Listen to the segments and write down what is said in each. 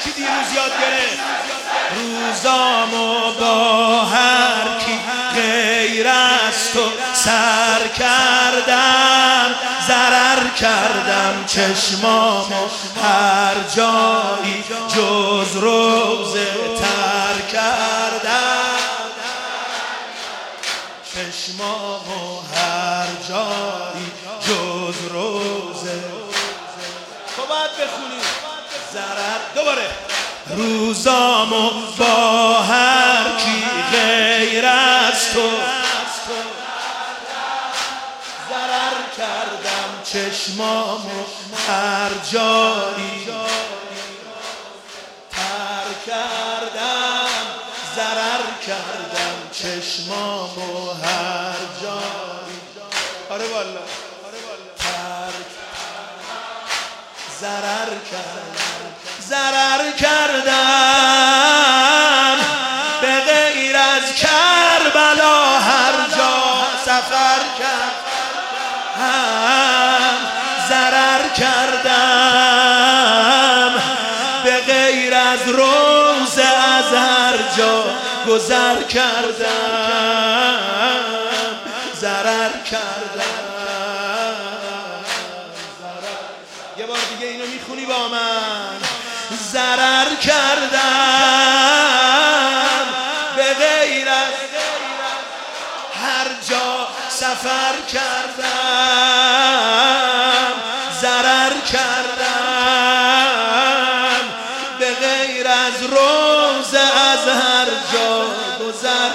کی دیروز یاد گرفت روزامو با هر کی غیر از تو سر کردم، ضرر کردم چشمامو هر جایی جز روزه تر کردم، چشمامو هر جایی جز روزه. تو باید بخونی ضرر دوباره. روزامو با هر کی غیر از تو ضرر کردم، چشمامو هر جایی تر کردم، ضرر کردم چشمامو هر جایی. آره والا ضرر کردم به غیر از کربلا هر جا سفر کردم، ضرر کردم به غیر از روزه از هر جا گذر کردم، ضرر کردم. یه بار دیگه اینو میخونی با من. ضرر کردم به غیر از هر جا سفر کردم، ضرر کردم به غیر از روزه از هر جا گذر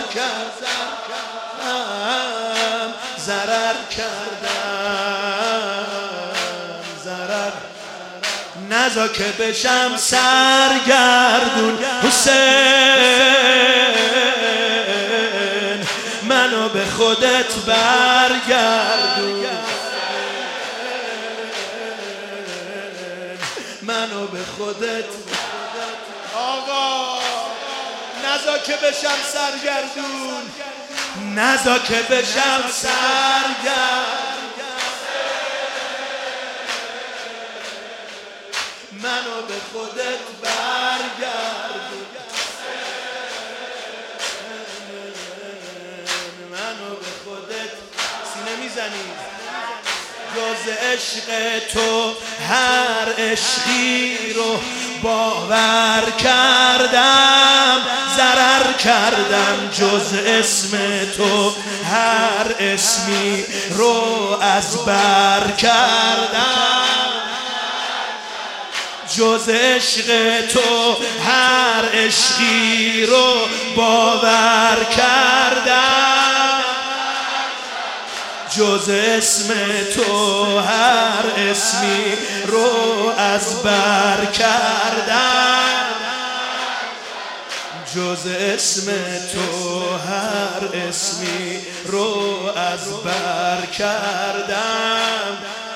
کردم، ضرر کردم، ضرر. نزا که بشم سرگردون حسین، منو به خودت برگردون، منو به خودت. آقا نزا که بشم سرگردون، نزا که بشم سرگردون، منو به خودت برگردون، منو به خودت. سینه میزنی جز عشق تو هر عشقی رو باور کردم، ضرر کردم جز اسم تو هر اسمی رو از بر کردم، جز عشق تو هر عشقی رو باور کردم، جز اسم تو هر اسمی رو از بر کردم، جز اسم تو هر اسمی رو از بر کردم،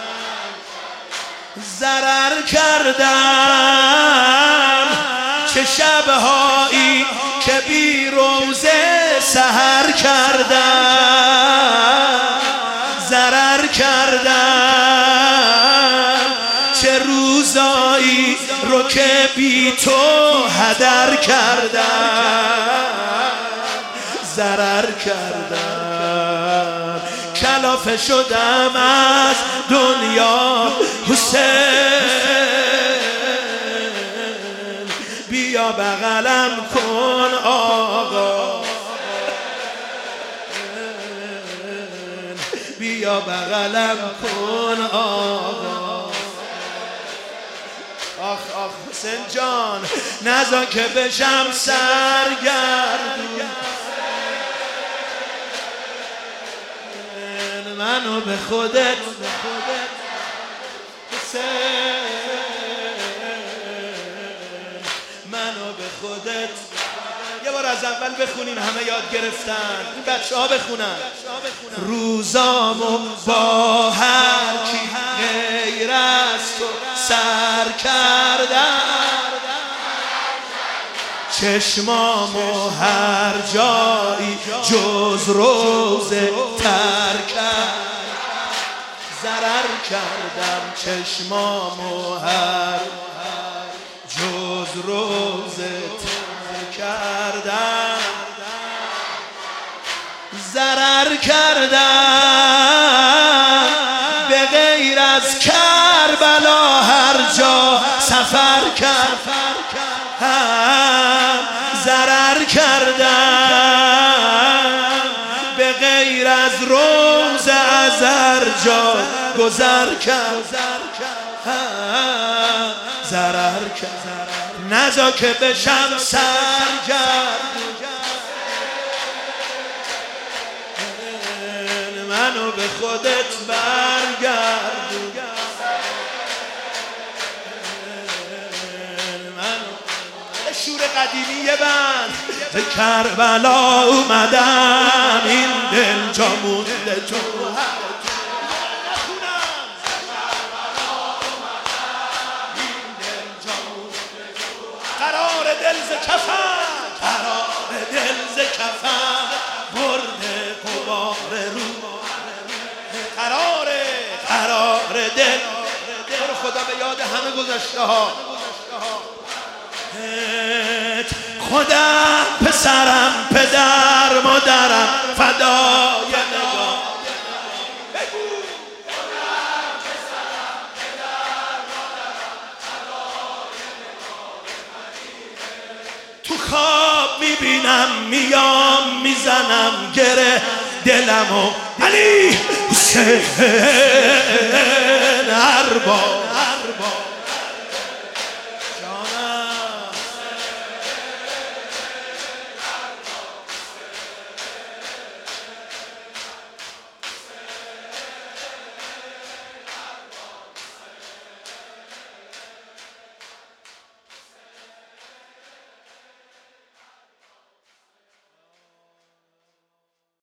ضرر کردم. چه شبهایی که بی روزه سحر کردم، ضرر کردم. چه روزایی رو که بی تو هدر کردم، ضرر کردم. کلافه شدم از دنیا حسین، بیا بغلم کن آقا، بیا بغلم کن آقا. آخ آخ حسین جان نزا که بشم سرگردون، منو به خودت حسین، منو به خودت. یه بار از اول بخونیم، همه یاد گرفتن، این بچه ها بخونن. روزامو با هر کی غیر از تو سر کردم، چشمامو هر جایی جز روزه تر کرد، ضرر کردم چشمامو هر جز جز روزت کردم ضرر کردم به غیر از کربلا هر جا سفر کردم ضرر کردم به غیر از روز از هر جا گذر کردم ضرر کردم نزا که بشم سرگردون منو به خودت برگردون شور قدیمی بند به کربلا اومدم این دل جا مونده تو قرار دل ز کفن قرار دل ز کفن برده غبار رو قرار دل برو خدا به یاد همه گذشته ها خودم پسرم پدر مادرم فدای نگاه تو خواب میبینم میام میزنم گره دلمو علی حسین هر بار